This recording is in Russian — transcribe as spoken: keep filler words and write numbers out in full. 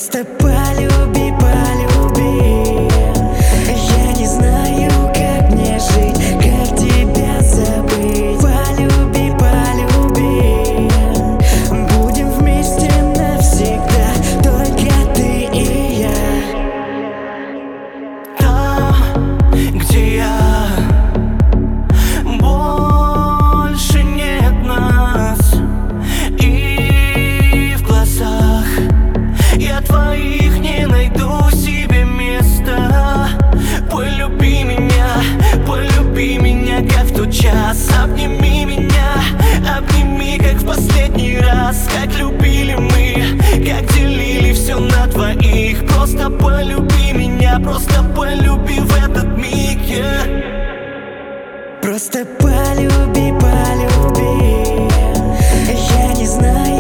Просто полюби, полюби. Я не знаю, как мне жить, как тебя забыть. Полюби, полюби. Будем вместе навсегда, только ты и я. Там, где я, больше нет нас. И в глазах я твоих не найду себе места. Полюби меня, полюби меня, как в тот час. Обними меня, обними, как в последний раз. Как любили мы, как делили все на двоих. Просто полюби меня, просто полюби в этот миг, yeah. Просто полюби, полюби. Я не знаю,